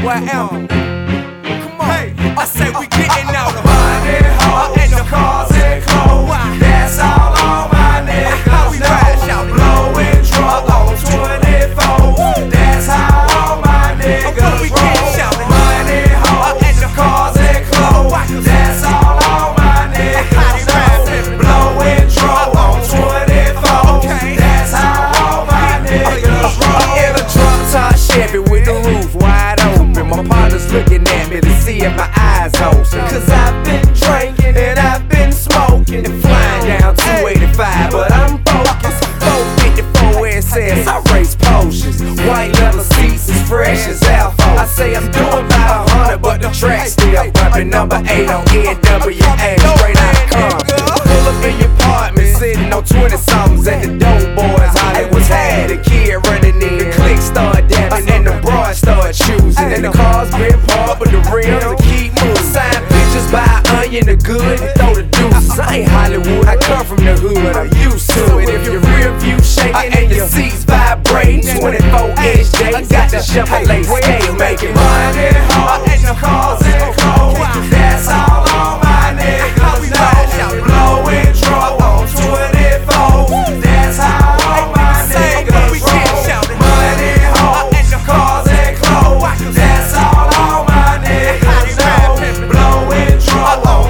wherever. Come on, hey, I say we getting out of money, hoes, the cars and clothes. That's all my niggas we know. crash out. Blowing drunk on 24. That's how all my niggas we roll. get shouted. Money, hoes, the cars and clothes. That's all my niggas know. Blowing drunk on 24. That's how all my niggas roll. In a drunk top Chevy with the roof wide open. My partner's looking at me to see if my eyes open. Cause I've been drinking and I've been smoking And flying down 285, but I'm focused. 454 SS, I race potions. White leather seats as fresh as Alpha. I say I'm doing about 100, but the track still bumping. Number 8 on NWA, straight out Compton. Pull up in your apartment, sitting on 20-somethings, and the dope boys holler what's had. The kid running in, the click start dabbing, and the broads start choosing. And the cars been parked, but the rims to keep moving. Sign pictures by Onion, the good, and throw the deuces. I ain't Hollywood, I come from the hood, I'm used to it. If your rear view shaking and your seats vibrating, 24-inch days, got the Chevrolet scale making money, hoes, the cars and clothes. That's all my niggas know. Blowing drunk on 24. That's how all my niggas roll. Money, hoes, the cars and clothes. That's all my niggas know. Blowing drunk on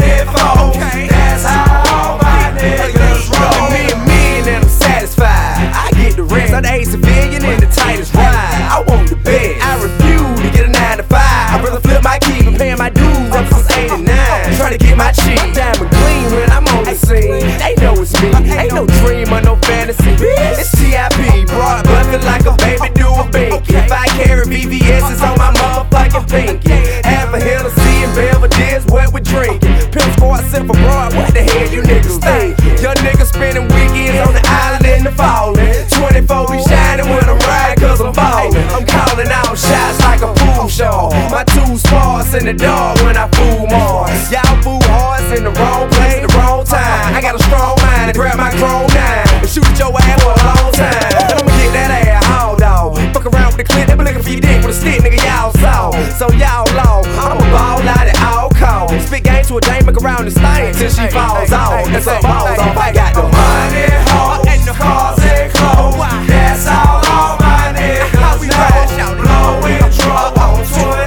24. That's how all my niggas roll. Me and I'm satisfied. I get the rest. I'm the A civilian in the tightest ride. I want the best. I refuse to get a 9 to 5. I'd rather flip my key than paying my dues up since 89. Trying to get my cheese. My diamond clean when I'm on the scene. They know it's me. Ain't no dream or no fantasy. It's TIP. Broad bucket like a baby do a binky. If I carry VVS, it's on my motherfucking pinky. Half a Hennessy and Belvedere's what we drinking. Pimp squad sip for broad. What the hell you niggas think? Young niggas spending weekends on the island in the falling. 24 be shining when I'm riding cause I'm ballin'. I'm calling out shots like a pool show. My two sparks in the dog when I fool Mars. Y'all fool hearts in the wrong place, the wrong time. I got a strong mind to grab my chrome 9 and shoot at your ass for a long time. And I'ma get that ass hauled off. Fuck around with the clip, they be looking for your dick with a stick, nigga, y'all saw. So y'all long, I'ma ball out at all costs. Spit game to a dame, make around and stay till she falls off. That's a balls off, I got the money, hoes, the cars and clothes. That's all my niggas know. Blowing drunk on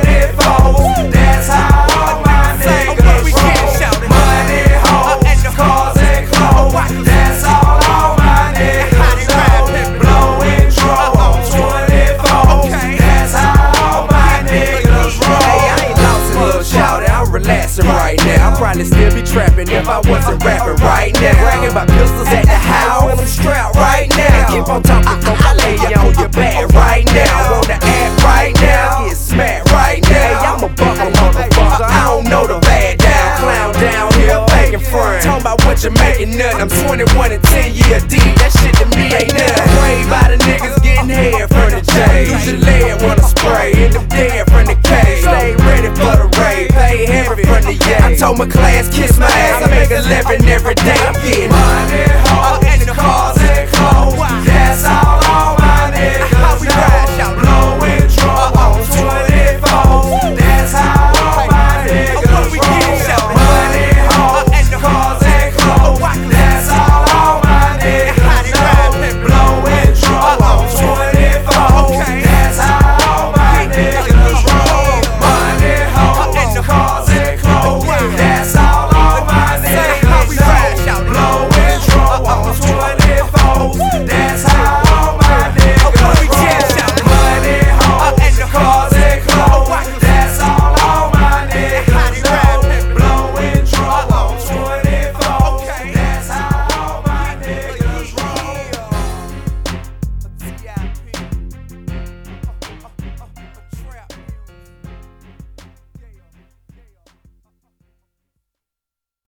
24. That's how all my niggas roll. Money, hoes, the cars and clothes. That's all my niggas know. Blowing drunk on 24. That's how all my niggas roll. Hey, I ain't lost a little shouty, I'm relaxing right now. I'd probably still be trapping if I wasn't rapping right now. Bragging about pistols at the house, when I'm strapped right now. Keep on talking, folks, I lay you on your back right now. Wanna act right now, get smacked right now. I'm a buckle motherfucker, I don't know the bad down. Clown down here, faking front. Talking about what you're making nothing. I'm 21 and 10 year deep, that shit to me ain't nothing. Prayed by the niggas getting head from the J. Use your lead when I spray, end up dead from the K. Stay ready for the raid, pay heavy from the yay. I told my class, kiss my ass, I make 11 every day.